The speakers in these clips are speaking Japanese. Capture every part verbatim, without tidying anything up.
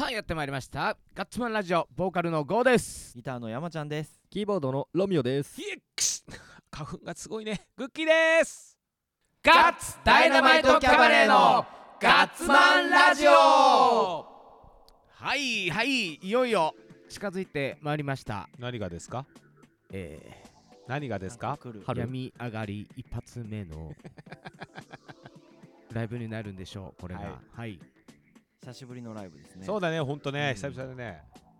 さあやってまいりましたガッツマンラジオ、ボーカルのゴーです。 ギターの山ちゃんです。 キーボードのロミオです。 ヒエックス花粉がすごいね。グッキーです。 ガッツダイナマイトキャバレーのガッツマンラジオ。はいはい、いよいよ近づいてまいりました。 何がですか？ えー、何がですか？ ー、病み上がり一発目のライブになるんでしょう、これが。はい、はい、 久しぶりのライブですね。 そうだね、ほんとね、 うん、 久々でね。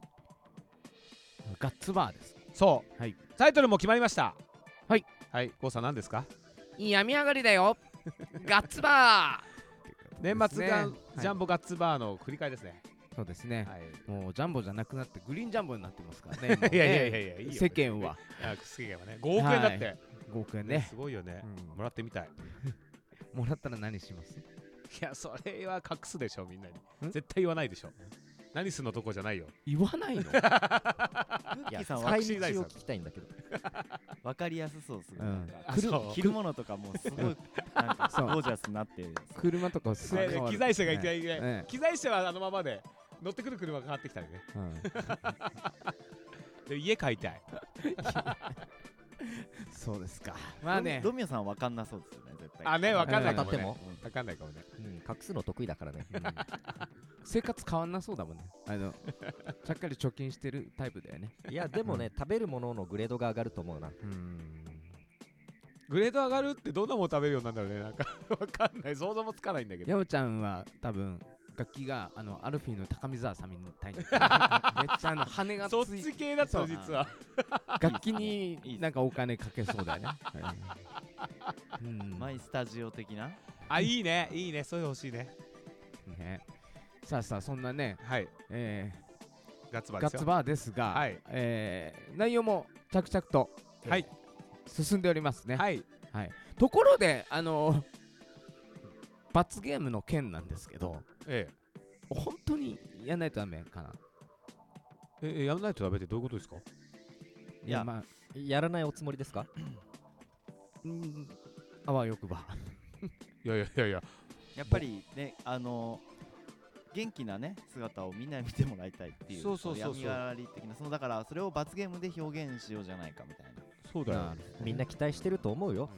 ガッツバーです。 そう、はい、タイトルも決まりました。 はいはい、ゴーさん何ですか？ 病み上がりだよガッツバー年末がジャンボガッツバーの繰り返ですね。 そうですね、はい、もうジャンボじゃなくなってグリーンジャンボになってますからね。 いやいやいやいやいいよ、 世間は世間はね、ごおくえんだって、はい、 ごおくえんね、 すごいよね、うん、もらってみたいもらったら何します？ いや、それは隠すでしょ、みんなに。絶対言わないでしょ。何すんのとこじゃないよ。 言わないの？ グッキーさんは使い道を聞きたいんだけどわかりやすそうですね、うん、着るものとかもすごいなんかゴージャスになって車とかすごい、 ね、機材車がいきなりね、ね、機材車はあのままで乗ってくる車が変わってきたりね、うん、で家買いたいそうですか。まあね、 ロミオさんは分かんなそうですよね、絶対。 あね、分かんないかもね。 分かんないかもね。 うん、隠すの得意だからね。うん、 生活変わんなそうだもんね。あのちゃっかり貯金してるタイプだよね。 いやでもね、うん、食べるもののグレードが上がると思うな。うん、 グレード上がるってどんなもの食べるようになるんだろうね。なんか分かんない、想像もつかないんだけど。 ヤオちゃんは多分楽器があのアルフィーの高見沢さんみたいにめっちゃあの羽がついて、 そっち系だった実は楽器になんかお金かけそうだよね。 うん、マイスタジオ的な。 あ、いいね、いいね、そういう欲しいね。 ね、さあさあ、そんなね、 はい、 えー、ガッツバーですよ。 ガッツバーですが、はい、えー、内容も着々と、 はい、 進んでおりますね。 はい、 はい、ところであのー罰ゲームの件なんですけど、 ええ、 本当にやらないとダメかな。 ええ、やらないとダメってどういうことですか？ いや、まあ、やらないおつもりですか？ うん、あわよくばいやいやいやいや、 やっぱりね、あのー、元気なね姿をみんなに見てもらいたいっていう、 そうそうそうそう、 闇がり的な、そのだからそれを罰ゲームで表現しようじゃないかみたいな。 そうだよ、 みんな期待してると思うよ、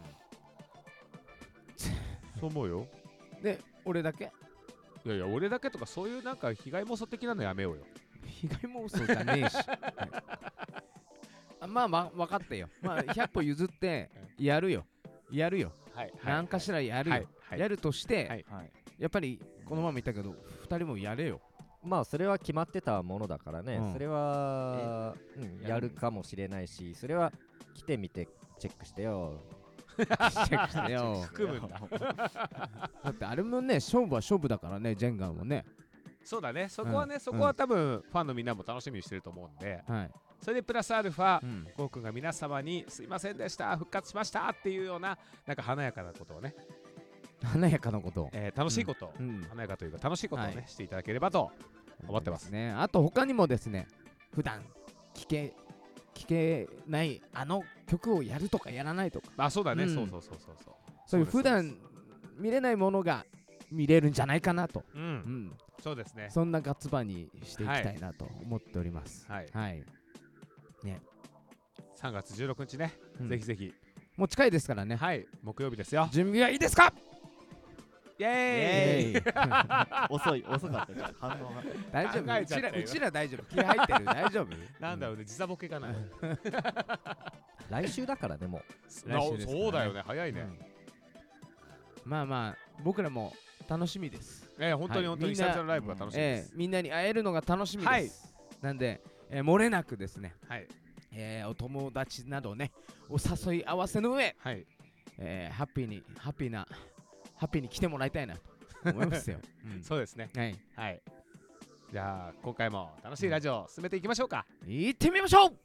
うん、そう思うよ。 で、俺だけ？ いやいや、俺だけとかそういうなんか被害妄想的なのやめようよ。 被害妄想じゃねえし、はい、あ、まあまあ分かったよ。まあひゃっぽ譲ってやるよやるよ、はい、何かしらやるよ、はいはい、やるとして、はい、やっぱりこのまま言ったけどふたりもやれよ。 まあそれは決まってたものだからね、うん、それは、うん、やるかもしれないし、それは来てみてチェックしてよチェックしてよ含むんだだってあれもね、勝負は勝負だからね、ジェンガンもね。 そうだね、そこはね、うん、そこは多分、うん、ファンのみんなも楽しみにしてると思うんで、 はい、 それでプラスアルファ、うん、ゴーくんが皆様にすいませんでした復活しましたっていうような、なんか華やかなことをね、 華やかなことを、 えー、楽しいことを、うん、華やかというか楽しいことをね、はい、していただければと思ってますね。あと他にもですね、普段聞け聞けないあの曲をやるとかやらないとか、 あ、そうだね、うん、そうそうそうそうそう、 そういう普段見れないものが見れるんじゃないかなと、 うん、うん、そうですね、 そんなガッツバーにしていきたいなと思っております。 はい、 はい、ね、 さんがつじゅうろくにちね、うん、ぜひぜひ、 もう近いですからね。 はい、木曜日ですよ。 準備はいいですか？ イエーイ遅い、遅かったじゃん、反応が。 大丈夫、うちら、うちら大丈夫、気入ってる、大丈夫なんだろうね、時差ボケかな来週だからね、もう。 来週そうだよね、早いね、 うん、まあまあ、僕らも楽しみです。 えー、本当に本当に久々のライブが楽しみです、 えー、みんなに会えるのが楽しみです、はい、なんで、えー、漏れなくですね、はい、えー、お友達などね、お誘い合わせの上、はい、えー、ハッピーに、ハッピーなハッピーに来てもらいたいなと思いますよ、 うん、そうですね、 はい、 はい、じゃあ今回も楽しいラジオを進めていきましょうか。 行ってみましょう。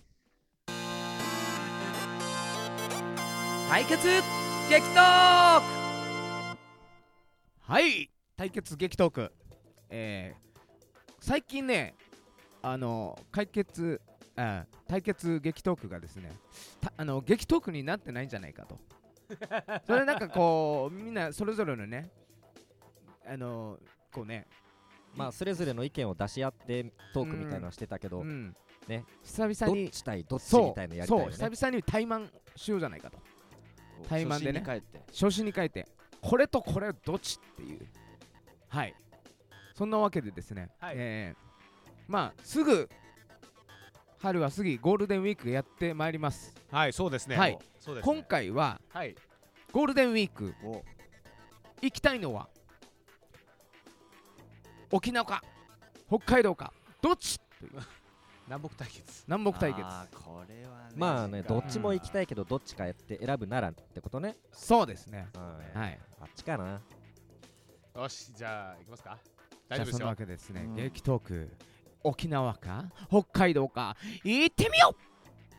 対決激トーク。はい、対決激トーク、えー、最近ね、あの解決あ対決激トークがですね、あの激トークになってないんじゃないかとそれなんかこうみんなそれぞれのね、あのこうね、 まあそれぞれの意見を出し合ってトークみたいなのしてたけど、 うん、 ね、 久々にどっち対どっちみたいなのやりたいよね。 そう、久々に対マンしようじゃないかと。対マンでね、 初心に帰って初心に帰ってこれとこれどっちっていう、はい、そんなわけでですね、 はい、 えー、まあすぐ春は過ぎゴールデンウィークやってまいります。 はい、そうですね。 はい、 そうですね。 今回は、 はい、 ゴールデンウィーク行きたいのは沖縄か北海道かどっちという南北対決。 南北対決。 あーこれはね、 まあね、どっちも行きたいけどどっちかやって選ぶならってことね。 そうですね。 はい、 はい、 あっちかな。 よし、じゃあ行きますか。大じゃあそんな丈夫ですよ。 わけですね、 うん、 激トーク沖縄か北海道か行ってみよう。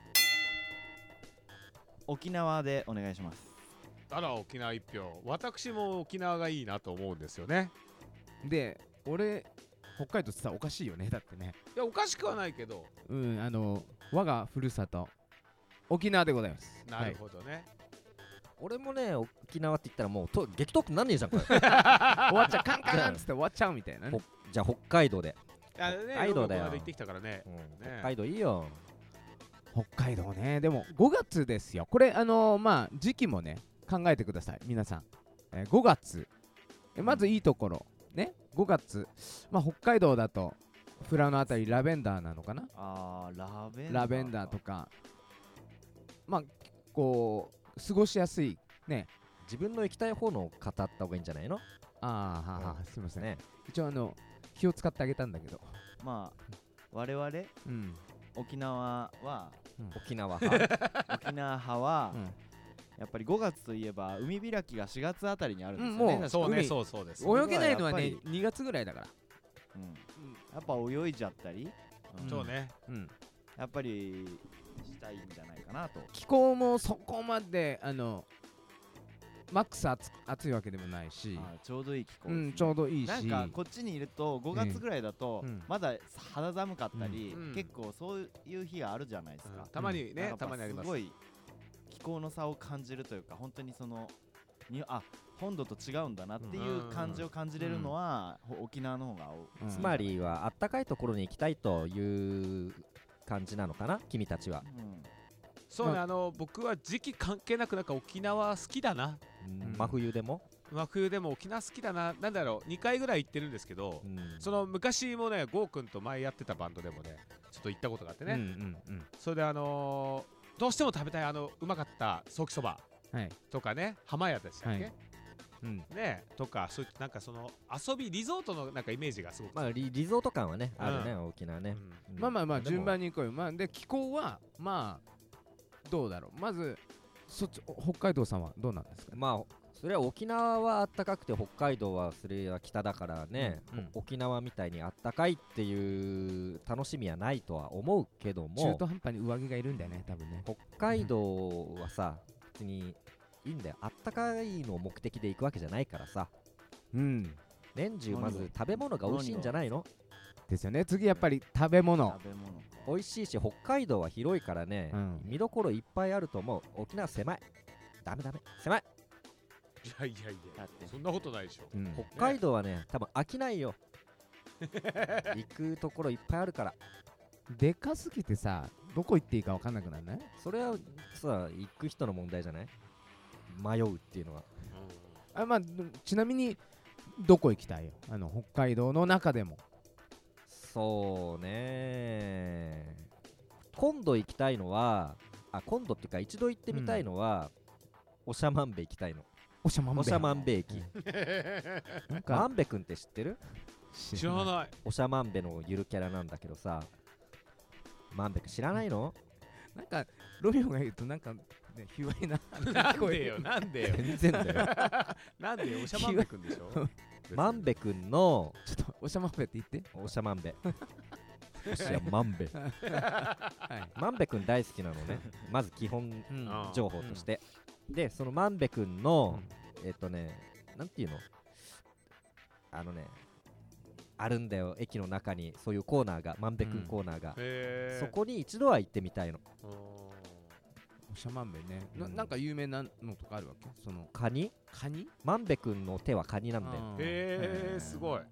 沖縄でお願いします。 あら、沖縄一票。私も沖縄がいいなと思うんですよね。 で俺北海道ってさおかしいよね。だってね、 いや、おかしくはないけど。 うんあの我がふるさと沖縄でございます。 なるほどね、はい、 俺もね沖縄って言ったらもうと激トークなんねえじゃんこれ終わっちゃうカンカンっつって終わっちゃうみたいなね。 じゃあ北海道で。 あね、 北海道だよ。 ローコまで行ってきたからね、 うんね、 北海道いいよ。 北海道ね、でもごがつですよ。これあのー、まあ時期もね考えてください皆さん、えー、ごがつ、えまずいいところね、ごがつ、まあ北海道だと富良野あたりラベンダーなのかな。 あーラベンダーラベンダーとか、まあこう過ごしやすいね。 自分の行きたい方の語った方がいいんじゃないの。 あーはーはー、すいませんね。 一応あの気を使ってあげたんだけど、 まあ我々 うん沖縄は沖縄派沖縄派は、 うん、 やっぱりごがつといえば海開きがしがつあたりにあるんですよね、 うんもう確かそうね、 海そうそうです。 泳げないのはねやっぱにがつぐらいだから、 うん、やっぱ泳いじゃったり、うんそうね、 うん、 やっぱりしたいんじゃないかなと。 気候もそこまであのマックス暑暑いわけでもないし、 あちょうどいい気候うですね、 ん、ちょうどいいし、 なんかこっちにいるとごがつぐらいだとうんまだ肌寒かったり、 うん結構そういう日があるじゃないですか、 うんたまにね、 なんかたまにありますす。 ごい気候の差を感じるというか、本当にそのにあ本土と違うんだなっていう感じを感じれるのは、ほ沖縄の方が多い、 うんつまりはあったかいところに行きたいという感じなのかな君たちは。 うんそうね、 まあの僕は時期関係なくなんか沖縄好きだな。 うん真冬でも、 真冬でも沖縄好きだな。なんだろう、にかいぐらい行ってるんですけど、 うんその昔もね、ゴーくんと前やってたバンドでもね、ちょっと行ったことがあってね、 うんうんうん、 それであのー、どうしても食べたいあのうまかったソーキそばはい、 とかね、浜屋でしたっけ、 はいうん、 ねとか、そういったなんかその遊びリゾートのなんかイメージがすごく、 まあリリゾート感はねあるね、沖縄ね。 うんうんまあまあまあでも順番に行こうよ。まあで気候はまあどうだろう。まずそっち北海道さんはどうなんですかね。 まあそれは沖縄はあったかくて北海道はそれは北だからね、 うんうんお沖縄みたいにあったかいっていう楽しみはないとは思うけども、 中途半端に上着がいるんだよね多分ね。 北海道はさ別にいいんだよ。あったかいのを目的で行くわけじゃないからさ、 うん年中まず食べ物が美味しいんじゃないの。 ですよね。次やっぱり食べ物。 食べ物か美味しいし北海道は広いからね、 うん見どころいっぱいあると思う。沖縄狭い、ダメダメ狭い。 いやいやいやだってそんなことないでしょ。 うん北海道はね多分飽きないよ行くところいっぱいあるから。 でかすぎてさどこ行っていいか分かんなくなるね。 それはさ行く人の問題じゃない、迷うっていうのは。 あまあちなみにどこ行きたいよ、あの北海道の中でも。 そうね、今度行きたいのはあ今度っていうか一度行ってみたいのは、長万部行きたいの。 おしゃまんべ長万部駅、 なんか万部くんって知ってる？ 知らない。 長万部のゆるキャラなんだけどさ、万部くん知らないの？ なんかロミオが言うとなんかね卑猥ななんでよ、なんでよ。 全然だよなんでよ、おしゃまんべくんでしょ。 万部くんのちょっとおしゃまんべって言って。 長万部おしゃ万部はい万部くん大好きなのねまず基本うんあ情報として、でその万部くんの、えっとねなんていうのあのねあるんだよ、駅の中にそういうコーナーが、万部くんコーナーが、 へーそこに一度は行ってみたいの。 うんおしゃまんべね、なうんなんか有名なのとかあるわけ？そのカニカニ？ 万部くんの手はカニなんだよ。 あーへーすごい。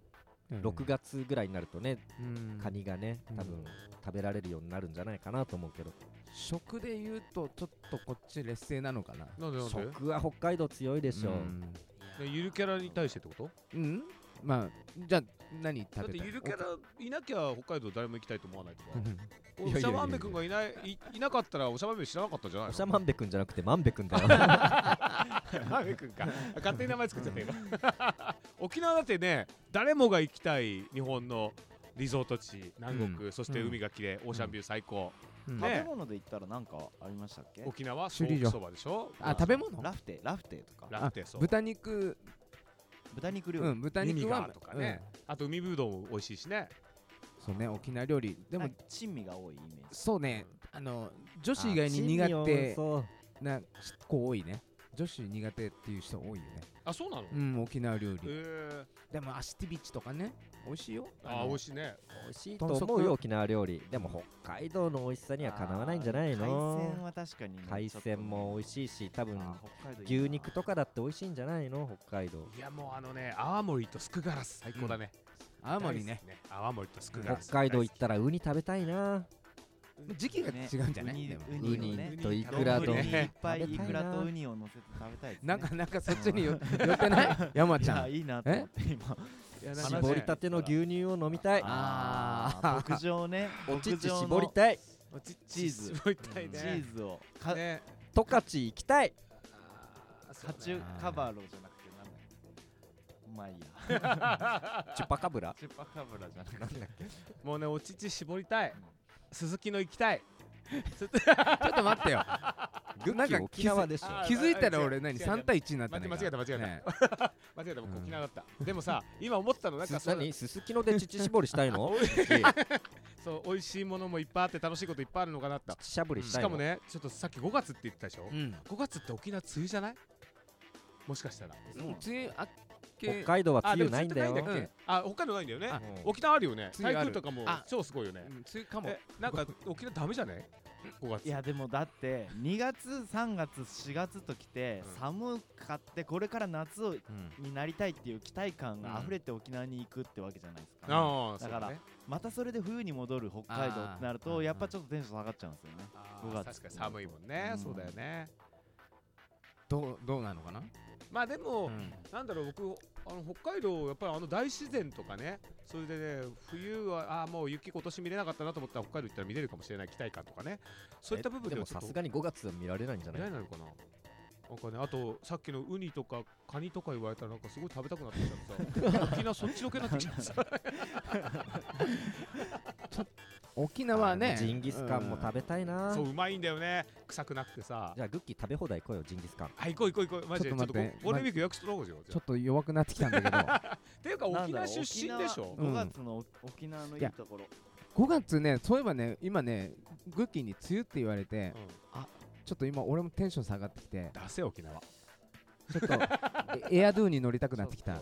うんろくがつぐらいになるとね、 うんカニがねうん多分食べられるようになるんじゃないかなと思うけど、 食で言うとちょっとこっち劣勢なのかな。 なんでなんで食は北海道強いでしょう、 うんねゆるキャラに対してってこと？ うんまあじゃあ何だって食べたい？ ゆるキャラいなきゃ北海道誰も行きたいと思わないとかうんおしゃまんべくんがいないいいなかったらおしゃまんべ知らなかったんじゃないの？ おしゃまんべくんじゃなくてまんべくんだよまんべくんか勝手に名前作っちゃったよ沖縄だってね誰もが行きたい日本のリゾート地南国、そして海が綺麗、オーシャンビュー最高、 うん食べね物で言ったらなんかありましたっけ？ 沖縄ソ首里城ーキそばでしょ。 あ食べ物ラフテーラフテーとかラフテーそう豚肉豚肉料理、 うん豚肉は海がとかね、あと海ぶどうも美味しいしね。 うんそうね沖縄料理でもでも珍味が多いイメージ。 そうねあの女子以外に苦手な子多いね。女子苦手っていう人多いよね。 あそうなの？ うん沖縄料理へでもアシティビッチとかね美味しいよ。 ああ美味しいね。 美味しいと思うよ沖縄料理。でも北海道の美味しさにはかなわないんじゃないの？ 海鮮は確かにね、 海鮮も美味しいし、多分あー北海道いいな牛肉とかだって美味しいんじゃないの北海道。 いやもうあのね泡盛とスクガラス最高だね。 青森ね大好き泡盛とスクガラス。 北海道行ったらウニ食べたいな。 時期が違うんじゃない？ ねでもウニをねウニとイクラと丼にいっぱい食べたいなイクラとウニを乗せて食べたいですね。 なんかなんかそっちによ寄ってない山いちゃん。 やいいなと思って今。 いやなんかね絞りたての牛乳を飲みたい。 ああー牧場ね。 お乳牧場の絞りたい。 チチーズ絞りたいね。 チーズをかね十勝行きたい。 カチュカバロじゃなくてなんだっけ。まあいいや。 チュパカブラ。 チュパカブラじゃなくて。 もうねお乳絞りたい。鈴木の行きたい。 ちょっと待ってよ。なんか沖縄でしょ。 あー気づいたら俺違う違う何さん対いちになったね。 間違えた間違えたね間違えた僕うん沖縄だった。でもさ今思ったのなんかそうす何すすきので乳絞りしたいの？ そう美味しいものもいっぱいあって楽しいこといっぱいあるのかなって。 乳しゃぶりしいの？ したかもねちょっとさっきごがつって言ってたでしょう。ん。 ごがつって沖縄梅雨じゃない？もしかしたら。 そう梅雨明北け海道は梅あでも雨ないんだよ。 梅雨ってないんだっけあ北海道ないんだよね。 あうん沖縄あるよね。台梅雨ある風とかもあ超すごいよねう。ん梅雨かも。 えなんか沖縄ダメじゃね？ごがつ。 いやでもだってにがつさんがつしがつときてうん寒かってこれから夏をうんになりたいっていう期待感が溢れて沖縄に行くってわけじゃないですか、 ああだからそうねまたそれで冬に戻る北海道ってなるあーとやっぱちょっとテンション下がっちゃうんですよね。 あごがつー確かに寒いもんね。 うんそうだよね。 どうどうなのかな？ まあでもうんなんだろう僕あの北海道やっぱりあの大自然とかねそれでね冬はあーもう雪今年見れなかったなと思ったら北海道行ったら見れるかもしれない期待感とかねそういった部分でではちょっともさすがにごがつは見られないんじゃない？ 見られないのかな。なんかねあとさっきのウニとかカニとか言われたらなんかすごい食べたくなってきちゃってさ沖縄そっちのけになってきちゃってさ沖縄ね。 ジンギスカンも食べたいな。 そううまいんだよね臭くなくてさじゃあグッキー食べ放題行こうよジンギスカン。 あ行こう行こう行こうマジでちょっとゴちょっと待ってゴールデンウィーク予約しとろうよじゃちょっと弱くなってきたんだけど。 あっていうか沖縄出身でしょうんごがつの沖縄のいいところ。 ごがつね、そういえばね、今ね、グッキーに梅雨って言われて、 うんちょっと今俺もテンション下がってきて、 出せ沖縄ちょっとエエアドゥに乗りたくなってきた。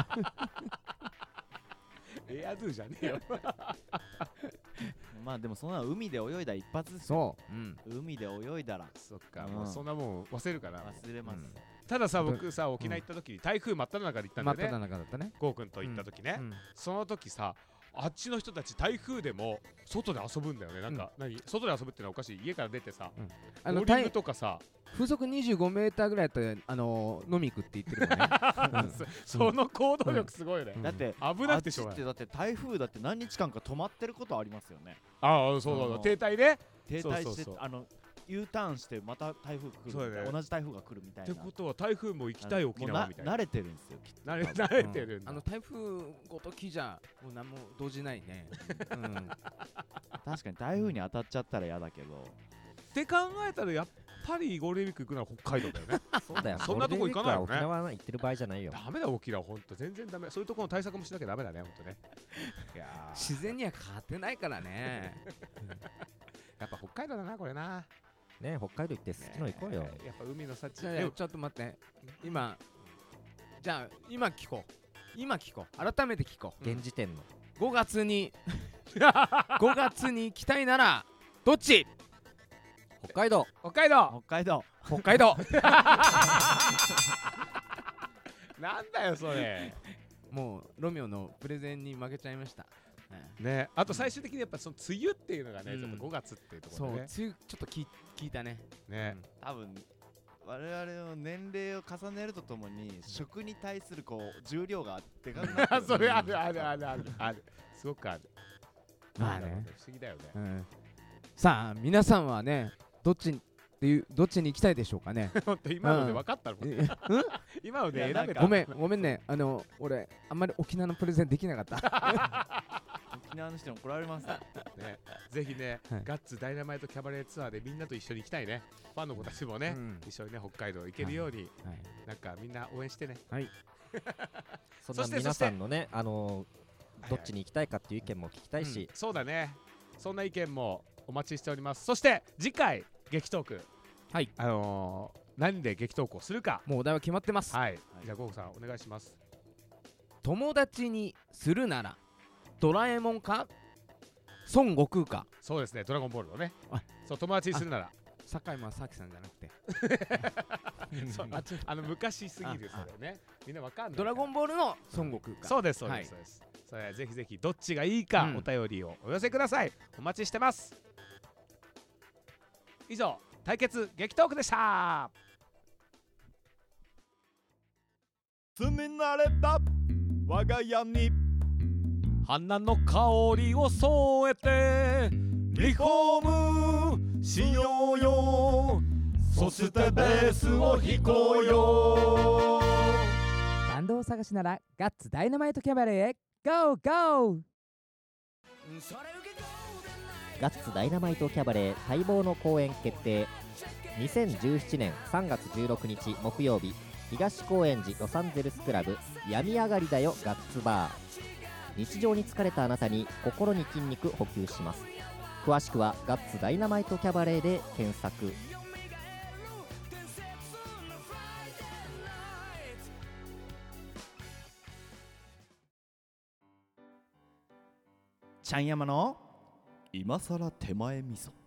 エアドゥじゃねえよまあでもそんな海で泳いだ一発ですよ。 そう。うん。 海で泳いだらそっか、 うんもうそんなもん忘れるかな。 忘れます。 たださ、 ど僕さ、沖縄行った時に台風真っ只中で行ったんだ真っ只よね。 中だったね。 ゴーくんと行った時ね、 うんその時さ、あっちの人たち台風でも外で遊ぶんだよね。なんか、何外で遊ぶってのはおかしい。家から出てさ、 あのボーリング台とかさ、 風速にじゅうごメーターぐらいだったら、あのー飲み行くって言ってるもんね。うんその行動力すごいよね。 うんだって危あっちなくてしょうがない。 ってだって台風だって何日間か止まってることありますよね。 ああ、そうそうそう、停滞ね。 停滞してそうそうそうあの U ターンしてまた台風来るみたいな、 そうだね同じ台風が来るみたいな。 ってことは台風も行きたい沖縄みたいな。 もう慣れてるんですよ。きっと慣れ多分慣れてるんだあの。台風ごときじゃもう何も動じないね。うん確かに台風に当たっちゃったら嫌だけど。 って考えたらやっぱりゴールデンウィーク行くのは北海道だよね。 そうだよ。 そんなとこ行かないよねゴールデンウィークは沖縄は行ってる場合じゃないよ。 ダメだ沖縄ほんと全然ダメ。そういうところの対策もしなきゃダメだねほんとね。いやー自然には勝てないからね。 やっぱ北海道だなこれな。 ね北海道行って好きの行こうよ。 ねえやっぱ海の幸。 じゃあでもちょっと待って。今、じゃあ今聞こう。今聞こう。改めて聞こう。 現時点の。 ごがつにごがつに行きたいならどっち？ 北海道。 北海道。 北海道。 北海道。 なんだよそれ。 もうロミオのプレゼンに負けちゃいました。うんね、あと最終的にやっぱその梅雨っていうのがね、 うんちょっとごがつっていうとこそう、 ろでね。 つゆちょっと聞い聞いたね。 ね、 多分我々の年齢を重ねるとともに食に対するこう重量がでかくなってるそれあるあるあるあるある。すごくある。 まあねなんだろう不思議だよね。 うんさあ皆さんはねどっちっていうどっちに行きたいでしょうかね。 本当今ので分かったの。 えうん今ので選べた。 ごめんごめんね、あの俺あんまり沖縄のプレゼンできなかった沖縄の人に怒られますよ。 ね、ぜひね、 はいガッツダイナマイトキャバレーツアーでみんなと一緒に行きたいね。ファンの子たちもね、 うん一緒にね北海道行けるように、 はいなんかみんな応援してね。 そんなそして皆さんのね、あのはいーどっちに行きたいかっていう意見も聞きたいし、 そうだね。そんな意見もお待ちしております。そして次回激トーク、 はいあのー、何で激トークをするか。 もうお題は決まってます。 はい。じゃあゴーゴさんお願いします。 友達にするならドラえもんか孫悟空か。 そうですね。ドラゴンボールのねあ。 そう友達にするなら。 堺正樹さんじゃなくてそうああの昔すぎるそれね。みんなわかんない。 ドラゴンボールの孫悟空か。 そうですそうはいですそうです。それぜひぜひどっちがいいかうんお便りをお寄せください。お待ちしてます。以上対決激トークでした。 住み慣れた我が家に花の香りを添えてリフォームしようよ。そしてベースを弾こうよ。 バンドを探しならガッツダイナマイトキャバレーへ GO GO。 ガッツダイナマイトキャバレー待望の公演決定。にせんじゅうななねんさんがつじゅうろくにち木曜日、東高円寺ロサンゼルスクラブ病み上がりだよガッツバー。日常に疲れたあなたに心に筋肉補給します。詳しくはガッツダイナマイトキャバレーで検索。 ちゃん山の今さら手前味噌。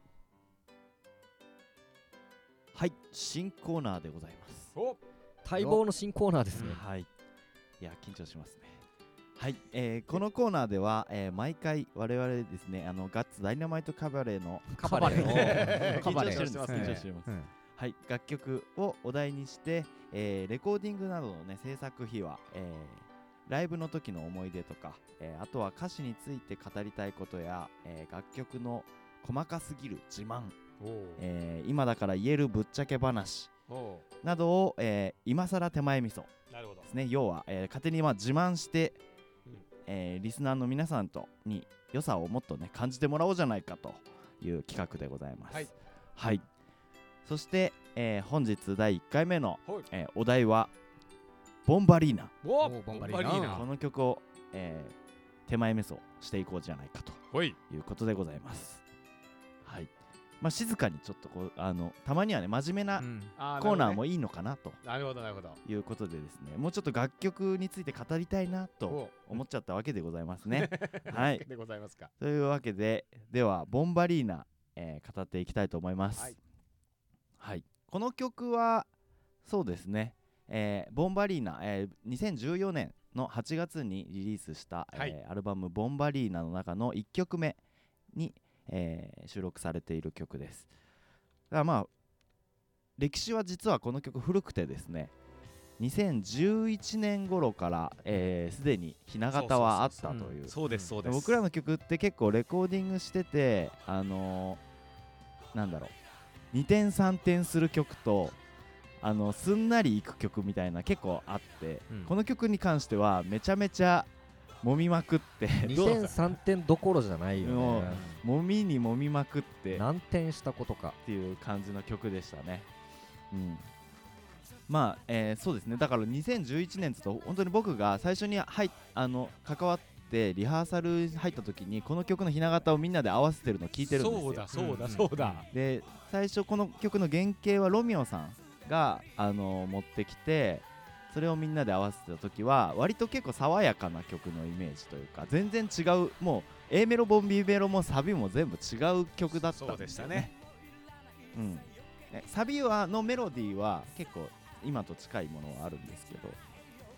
はい、新コーナーでございます。 お待望の新コーナーですね。 はい。いや、緊張しますね。はい、えーこのコーナーでは、えー毎回我々ですね、あのガッツダイナマイトカバレーのカバレーの緊張してるんです。 カバレー緊張してます。 うんはい、楽曲をお題にして、えーレコーディングなどのね制作秘話、えーライブの時の思い出とか、えーあとは歌詞について語りたいことや、えー楽曲の細かすぎる自慢、 おえー今だから言えるぶっちゃけ話おなどを、えー今さら手前味噌なるほどですね。要は、えー勝手にまあ自慢して、 うんえーリスナーの皆さんとに良さをもっとね感じてもらおうじゃないかという企画でございます。 はい、 はい、そして、えー本日だいいっかいめの、 はいえーお題はボンバリーナ。 おおボンバリーナこの曲を、えー手前味噌していこうじゃないかとほいいうことでございます。はい、まあ静かにちょっとこうあのたまにはね真面目なうんあコーナーももいいのかなとなるほどなるほどいうことでですね、もうちょっと楽曲について語りたいなとお思っちゃったわけでございますね。はいでございますか。 というわけで、ではボンバリーナ、えー語っていきたいと思います。 はい、 はい、この曲はそうですね、えーボンバリーナ、えーにせんじゅうよねんのはちがつにリリースした、 はいえーアルバム「ボンバリーナ」の中のいっきょくめに、えー収録されている曲です。だからまあ歴史は実はこの曲古くてですね、にせんじゅういちねん頃からすで、えー、にひな形はあったという。 そうですそうです。 僕らの曲って結構レコーディングしてて、あのー、なんだろうにてんさんてんする曲とあのすんなりいく曲みたいな結構あって、 うんこの曲に関してはめちゃめちゃ揉みまくってにどうてんさんてんどころじゃないよもうね。 揉みに揉みまくってっ何点したことか。 ていう感じの曲でしたね。うんまあ、えーそうですね。だからにせんじゅういちねんつと本当に僕が最初に入あの関わってリハーサル入った時にこの曲のひな形をみんなで合わせてるのを聞いてるんですよ。 そうだそうだうんそうだ。 で最初この曲の原型はロミオさんが、あの持ってきて、それをみんなで合わせてた時は割と結構爽やかな曲のイメージというか、全然違う、もう A メロボン B メロもサビも全部違う曲だったんですよね。うん、えサビはのメロディーは結構今と近いものはあるんですけど、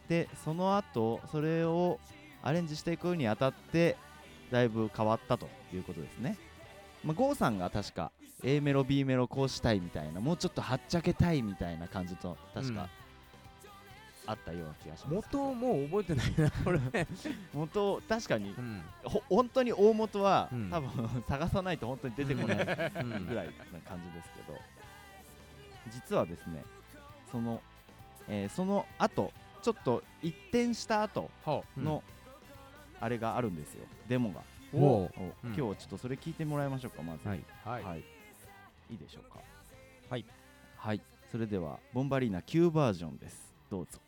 てその後それをアレンジしていくにあたってだいぶ変わったということですね。まあ、郷さんが確か A メロ B メロこうしたいみたいなもうちょっとはっちゃけたいみたいな感じと確か、あったような気がします。 元もう覚えてないなこれ元確かに、 うん、 ほ本当に大元は、 うん、 多分探さないと本当に出てこないぐらいな感じですけど、実はですねその、えー、その後ちょっと一転した後の、あれがあるんですよ、デモが。 おお今日ちょっとそれ聞いてもらいましょうか。まず、 はいはい、 はい、いいでしょうか。 はいはい、それではボンバリーナきゅうバージョンです。どうぞ。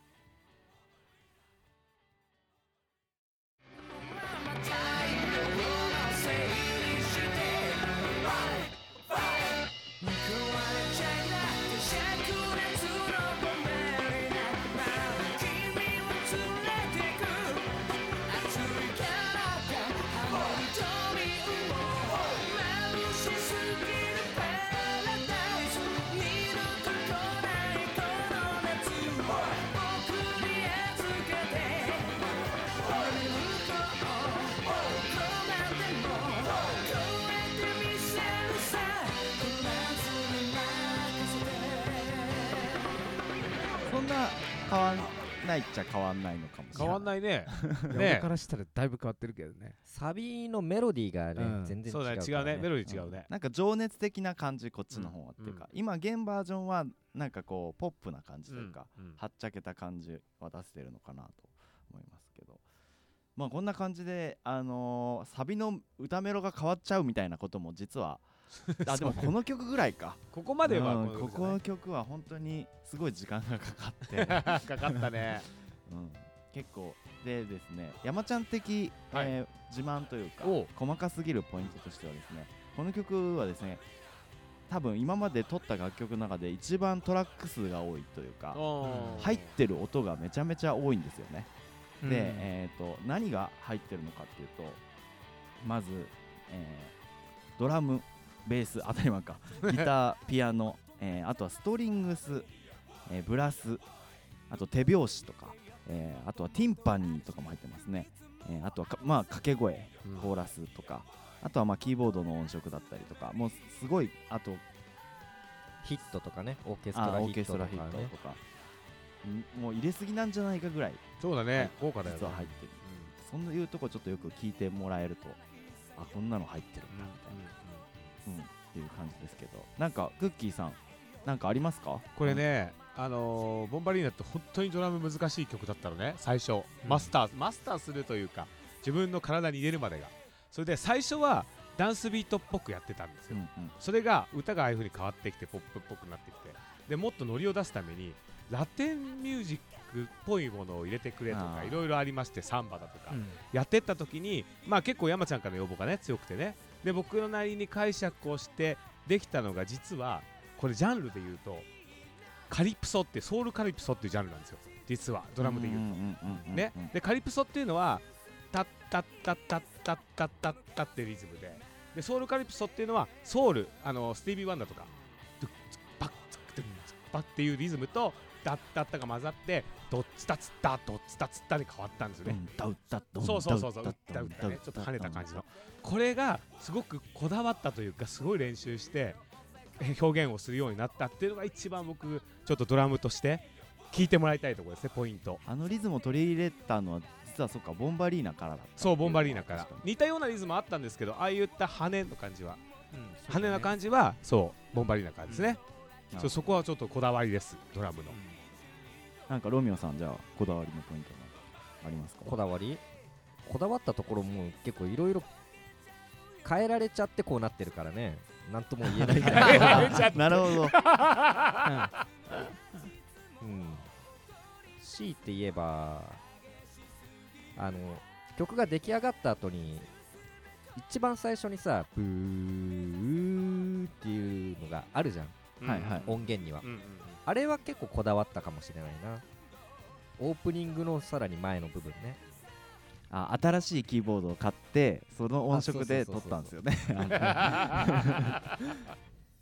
そんな変わんないっちゃ変わんないのかもしれない。 変わんないね俺からしたらだいぶ変わってるけどね。 サビのメロディーがね、 うん全然違うそうだね、違うね、メロディー違うね、 なんか情熱的な感じ、こっちの方はっていうか、 うん今現バージョンはなんかこうポップな感じというか、 うんうんはっちゃけた感じは出せてるのかなと思いますけど、まあこんな感じで、あのーサビの歌メロが変わっちゃうみたいなことも実はあでもこの曲ぐらいかここまではうんこのここの曲は本当にすごい時間がかかってかかったねうん、結構でですね、山ちゃん的、 はいえー自慢というかおう細かすぎるポイントとしてはですね、この曲はですね多分今まで撮った楽曲の中で一番トラック数が多いというか、入ってる音がめちゃめちゃ多いんですよね。 うんで、えー、と何が入ってるのかっていうと、まず、えードラム、ベース、当たり前かギター、ピアノ、えーあとはストリングス、えーブラス、あと手拍子とか、えーあとはティンパニーとかも入ってますね。えーあとはかまあ掛け声、 うんコーラスとか、あとはまあキーボードの音色だったりとか、もうすごい、あとヒットとかね、オーケストあラヒットとかオーケストラヒットねとか、んもう入れすぎなんじゃないかぐらいそうだね、豪華だよね実は入ってる。そういうとこちょっとよく聞いてもらえると、あこんなの入ってるんだみたいな、うんっていう感じですけど、なんかクッキーさんなんかありますか？ これね、あのーボンバリーナって本当にドラム難しい曲だったのね、最初、マスターマスターするというか自分の体に入れるまでが。それで最初はダンスビートっぽくやってたんですよ、 うんうんそれが歌がああいう風に変わってきてポップっぽくなってきて、でもっとノリを出すためにラテンミュージックっぽいものを入れてくれとかあーいろいろありまして、サンバだとか、 うんやってった時に、まあ結構山ちゃんからの要望がね強くてね、で僕のなりに解釈をしてできたのが、実はこれジャンルで言うとカリプソってソウルカリプソっていうジャンルなんですよ、実はドラムで言うと、 んうんうんうんね。でカリプソっていうのはタッタッタッタッタッタッタッタッってリズムで、でソウルカリプソっていうのはソウル、あのスティービー・ワンダーとかドゥッツッパッツッドゥッツッパッっていうリズムとダッダッタが混ざってドッツタツッタドッツタツッタに変わったんですよね。 ダウダドンそうそうそうそう、 ダ打った打ったね、ちょっと跳ねた感じの。 ダこれがすごくこだわったというか、すごい練習してえ表現をするようになったっていうのが一番僕ちょっとドラムとして聞いてもらいたいところですね、ポイント。 あのリズムを取り入れたのは実はそっかボンバリーナからだったっていそうボンバリーナから確に似たようなリズムあったんですけど、ああいった羽の感じは、羽の感じはそうボンバリーナからですね、 うんそうそこはちょっとこだわりです、ドラムの。 なんかロミオさん、じゃあこだわりのポイントがありますか？ こだわりこだわったところも結構いろいろ変えられちゃってこうなってるからね、なんとも言えないんだけどなるほどうん強いて言えばあの曲が出来上がった後に一番最初にさブーっていうのがあるじゃん、 はいはい音源には、 うんうんうんあれは結構こだわったかもしれないな。オープニングのさらに前の部分ね。 あ新しいキーボードを買ってその音色で撮ったんですよね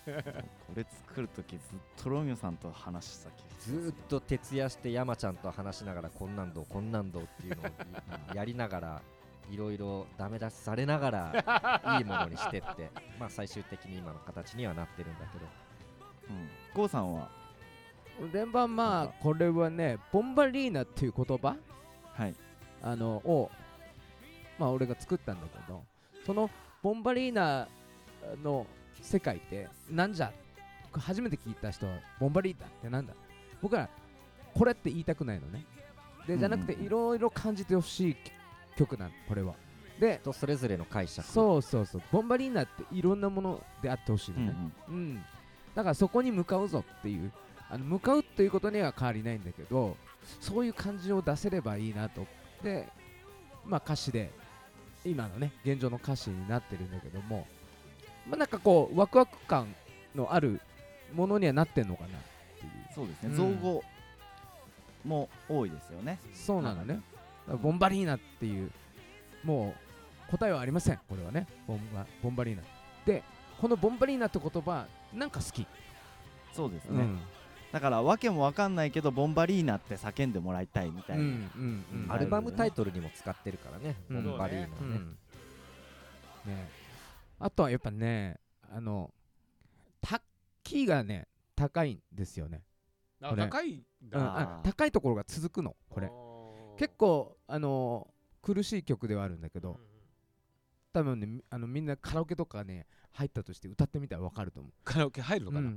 これ作るときずっとロミオさんと話した気がする。 ずーっと徹夜して山ちゃんと話しながらこんなんどうこんなんどうっていうのをいやりながらいろいろダメ出しされながらいいものにしてってまあ最終的に今の形にはなってるんだけど、 うん、ゴーさんは連番まあこれはねボンバリーナっていう言葉、 はい、 あのをまあ俺が作ったんだけど、そのボンバリーナの世界ってなんじゃ初めて聞いた人はボンバリーナってなんだ、僕らこれって言いたくないのね。でじゃなくていろいろ感じてほしい曲なのこれは。でとそれぞれの解釈、 そうそうそう、ボンバリーナっていろんなものであってほしいのね、うん、うん、だからそこに向かうぞっていう、あの向かうっていうことには変わりないんだけど、そういう感じを出せればいいなと。でまあ歌詞で今のね現状の歌詞になってるんだけども、まあなんかこうワクワク感のあるものにはなってんのかなっていう。 そうですね、 うん、 造語も多いですよね。 そうなのね、ボンバリーナっていうもう答えはありませんこれはね。ボンバ、ボンバリーナで、このボンバリーナって言葉なんか好き。 そうですね、 うん、 だからわけもわかんないけどボンバリーナって叫んでもらいたいみたいな、うんうんうん、 アルバムタイトルにも使ってるからね、 うん、 ボンバリーナね、 うん、ね。あとはやっぱね、あのタッキーがね高いんですよね。 あ高いんだ、 うん、あ高いところが続くのこれ。結構あの苦しい曲ではあるんだけど、多分ねあのみんなカラオケとかね入ったとして歌ってみたら分かると思う。 カラオケ入るのかな、うん、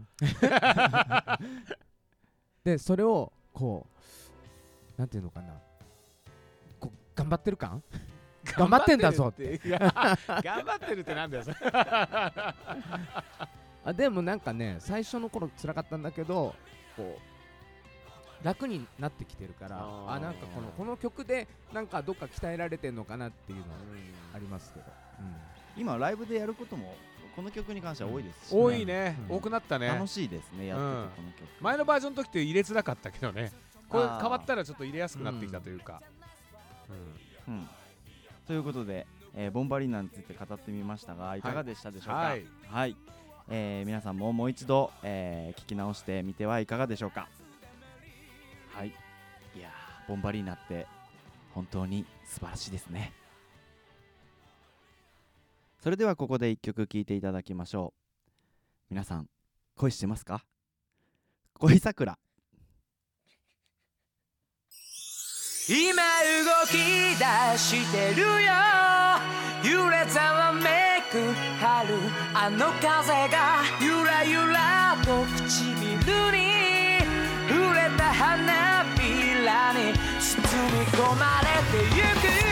でそれをこうなんていうのかな、こう頑張ってる感頑張ってんだぞって頑張ってるってなんだよそれあでもなんかね最初の頃辛かったんだけどこう楽になってきてるから、ああなんかこのこの曲でなんかどっか鍛えられてんのかなっていうのはありますけど、 うん、今ライブでやることもこの曲に関しては多いですし、 ね、多いね、うん、多くなったね。 楽しいですねやってて、うん、この曲前のバージョンの時って入れづらかったけどね、これ変わったらちょっと入れやすくなってきたというか、 うんうんうん、ということで、えー、ボンバリーナについて語ってみましたがいかがでしたでしょうか。はい、はい、えー、皆さんももう一度、えー、聞き直してみてはいかがでしょうか。はい、いやーボンバリーナって本当に素晴らしいですね。それではここで一曲聴いていただきましょう。皆さん恋してますか？恋桜。 今動き出してるよ、揺れざわめく春、あの風がゆらゆらと唇に触れた花びらに包み込まれてゆく。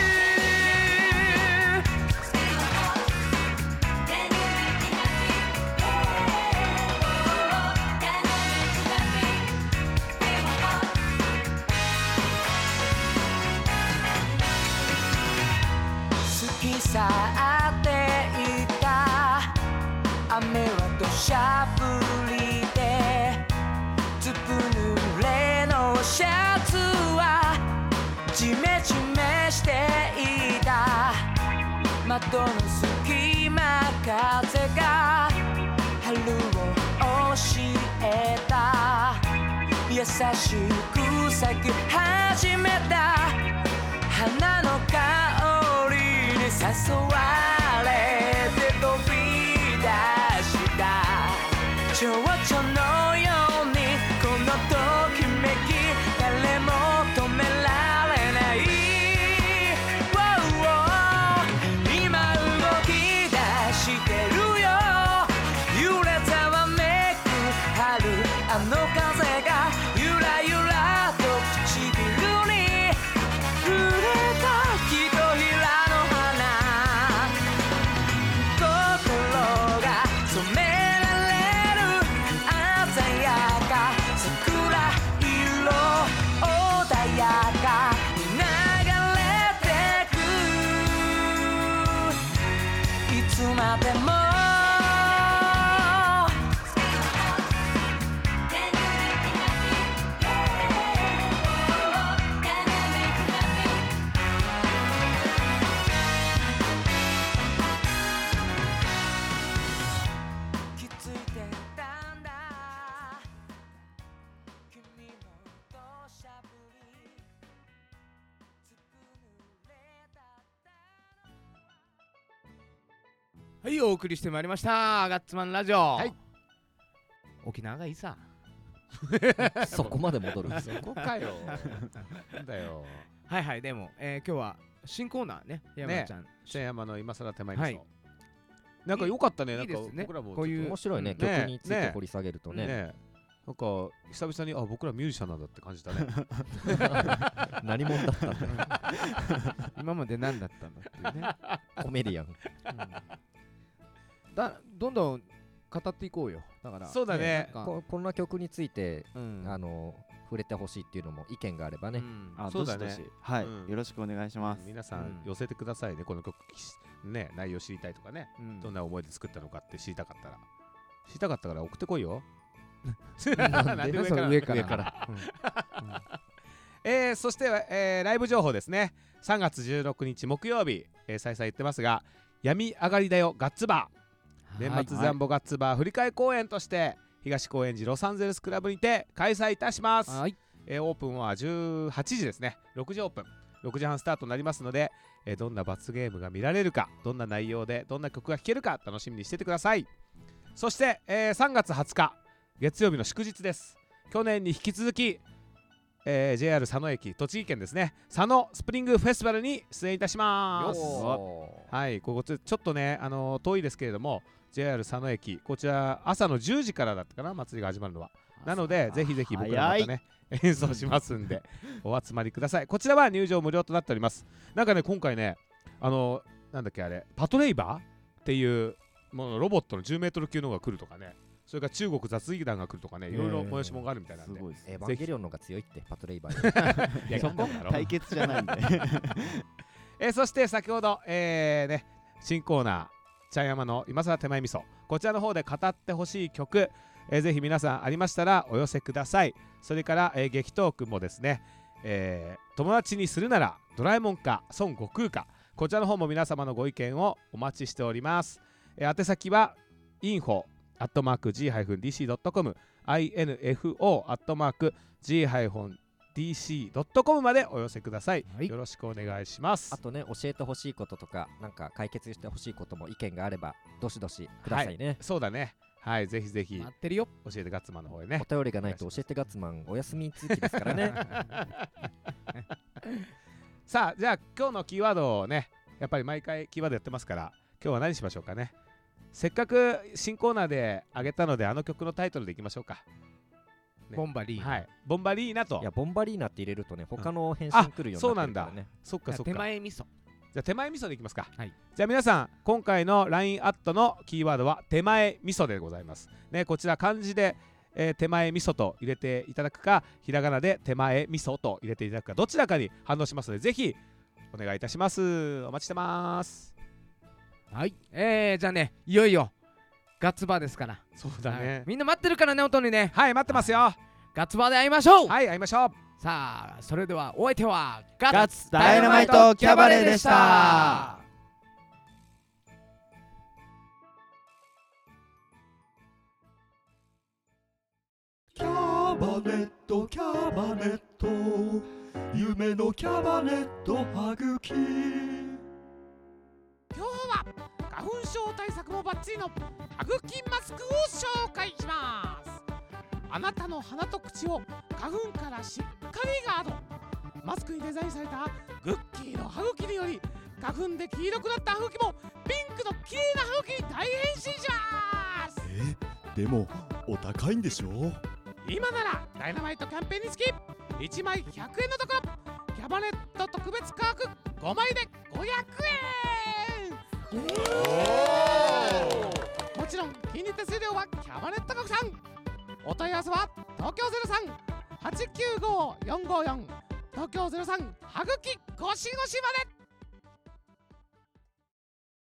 去っていった雨は土砂降りで、ずぶ濡れのシャツはジメジメしていた。窓の隙間風が春を教えた。優しく咲き始めた花の香り誘われて飛び出した。蝶々のようにこのときめき誰も止められない、wow、今動き出してるよ、揺れざわめく春、あの風がゆらゆらと唇に触れた。ひとひらのまでも気づいてはいお送りしてまいりましたガッツマンラジオ。 はい沖縄がいいさ。 そこまで戻るそこかよなんだよ。 はいはいでも、えー、今日は新コーナーね山ちゃん、 千山の今更手前にはいなんか良かったね。 いないんかいですね僕らもこういう面白いね、 うん曲ねについて掘り下げるとねねなんか久々にあ僕らミュージシャンなんだって感じたね何者だったんだよ今まで何だったんだっていうね、 コメディアン。 だどんどん語っていこうよ。だからそうだねなんかここんな曲について、 うんあの触れてほしいっていうのも意見があればね、 うんあそうだねどしどしはい、 うんよろしくお願いします。 皆さうんん寄せてくださいねこの曲ね内容知りたいとかねうんどんな思いで作ったのかって知りたかったら知りたかったから送ってこいよなんでその上から上からうんえーそして、えーライブ情報ですね。さんがつじゅうろくにち木曜日、えー、再々言ってますが病み上がりだよガッツバー年末ジャンボガッツバー振り替え公演として東高円寺ロサンゼルスクラブにて開催いたします。 はいえーオープンはじゅうはちじですね。ろくじオープンろくじはんスタートになりますので、えーどんな罰ゲームが見られるかどんな内容でどんな曲が聴けるか楽しみにしててください。そして、えーさんがつはつか月曜日の祝日です。去年に引き続き、えージェイアール 佐野駅栃木県ですね佐野スプリングフェスティバルに出演いたします。 よはいここちょちょっとね、あのー遠いですけれども ジェイアール 佐野駅こちら朝のじゅうじからだったかな祭りが始まるのは。なのでぜひぜひ僕らまたね演奏しますんでお集まりください。こちらは入場無料となっております。なんかね今回ねあのーなんだっけあれパトレイバーっていうものロボットのじゅうメートル級のが来るとかねそれから中国雑技団が来るとかねいろいろ催し物があるみたいなんで、 すごいですエヴァンゲリオンの方が強いってパトレイバーいやそこなんだろう対決じゃないんでえーそして先ほど、えーね、新コーナー茶山の今更手前味噌こちらの方で語ってほしい曲、えーぜひ皆さんありましたらお寄せください。それから、えー激トークもですね、えー友達にするならドラえもんか孫悟空かこちらの方も皆様のご意見をお待ちしております。えー宛先は インフォ アットマーク ジー ディーシー ドット コム インフォ アットマーク ジー ディーシー ドット コム までお寄せください、 はいよろしくお願いしますあ。とね教えてほしいこととかなんか解決してほしいことも意見があればどしどしくださいね、 そうだねはいぜひぜひ待ってるよ。 教えてガッツマンの方へねお便りがないと教えてガッツマンお休み通知ですからねさあじゃあ今日のキーワードをねやっぱり毎回キーワードやってますから今日は何しましょうかね。せっかく新コーナーであげたのであの曲のタイトルでいきましょうか、ねボンバリーナ。 はいボンバリーナといやボンバリーナって入れるとね他の返信来るようになってるからね、 そっかそっか手前味噌。 じゃあ手前味噌でいきますか、 はいじゃあ皆さん今回の ライン アットのキーワードは手前味噌でございますね。こちら漢字で、えー手前味噌と入れていただくかひらがなで手前味噌と入れていただくかどちらかに反応しますのでぜひお願いいたします。お待ちしてます。 はいえー、じゃあねいよいよガッツバーですから。 そうだはいねみんな待ってるからね音にね。 はい待ってますよ。 ガッツバーで会いましょう。 はい会いましょう。 さあそれではお相手はガガッツダイナマイトキャバレーでした。 キャバネットキャバネット夢のキャバネットはぐき今日は花粉症対策もバッチリのハグキマスクを紹介します。あなたの鼻と口を花粉からしっかりガード。マスクにデザインされたグッキーのハグキにより花粉で黄色くなったハグキもピンクの綺麗なハグキに大変身します。 えでもお高いんでしょ。 今ならダイナマイトキャンペーンにつきいちまいひゃくえんのところキャバネット特別価格ごまいでごひゃくえん。もちろん金利手数料はキャバネット国産。お問い合わせは東京ゼロさん はちきゅうご よんごよん 東京ゼロさんはぐきごしごしまで。